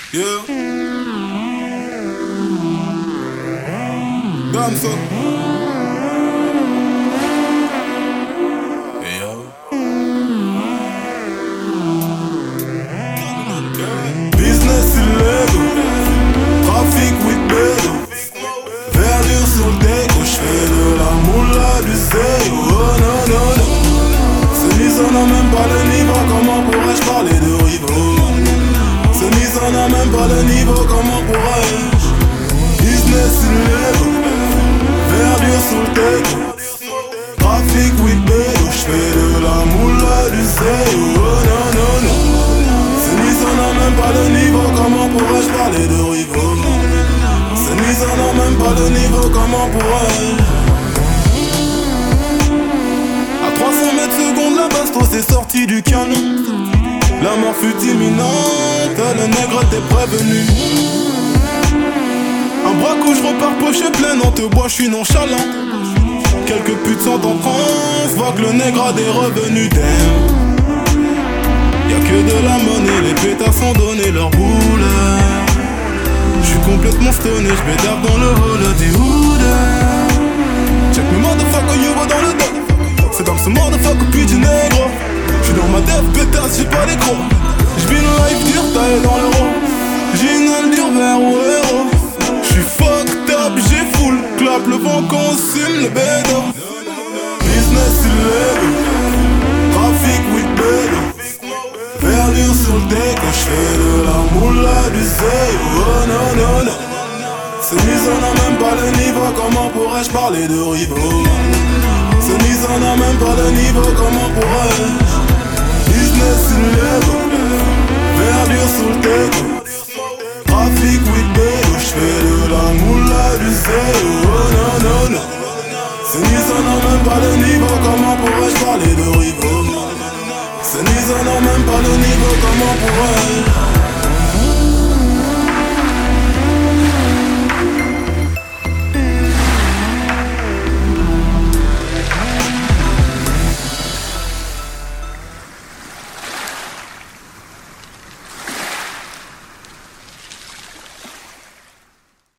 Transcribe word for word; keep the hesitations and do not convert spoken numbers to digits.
Yeah. Damso. Hey yo. Business illegal. Trafic with bédo. Verdure sur le déco. J'fais de la moula du zéro. Oh non non non. C'est mis on a même pas le niveau. Comment pourrais-je parler de rivaux? C'est mis on a même pas le niveau. Comment pourrais-je? Business illegal. Verdure sur le déco. Trafic with bédo. J'fais de la moula du zéro. Oh non non non. C'est mis on a même pas le niveau. Comment pourrais-je parler de rivaux? C'est mis on a même pas le niveau. Comment pourrais-je? À trois cents mètres secondes, la bastos est sortie du canon. La mort fut imminente, le nègre était prévenu. Un bras couche repart poche pleine, on te boit, j'suis nonchalant. Quelques putes sont en transe, voient que le nègre a des revenus d'air. Y'a que de la monnaie, les pétards sont donnés leur boule. J'suis complètement stoné, j'bédarde dans le hall du hood. Check me motherfucker, you dans le dos. C'est dans ce motherfucker puis du nègre. J'suis dans ma dev pétasse, j'ai pas les crocs. J'vis une life dure, taillé dans l'euro. J'ai une aile dure vers au héros. J'suis fucked up, j'ai full clap. Le vent consume le bédo. Business illegal. Trafic with bédo. Verdure sur le déco. J'fais de la moula du zéro. Oh non non non. C'est mis on a même pas le niveau. Comment pourrais-je parler de rivaux? C'est mis on a même pas le niveau. Comment pourrais-je? Business illegal. Verdure sur le déco. Trafic with bédo. J'fais de la moula du zéro. Oh non non non. C'est mis on a même pas le niveau. Comment pourrais-je parler de rivaux? C'est mis on a même pas le niveau. Comment pourrais-je?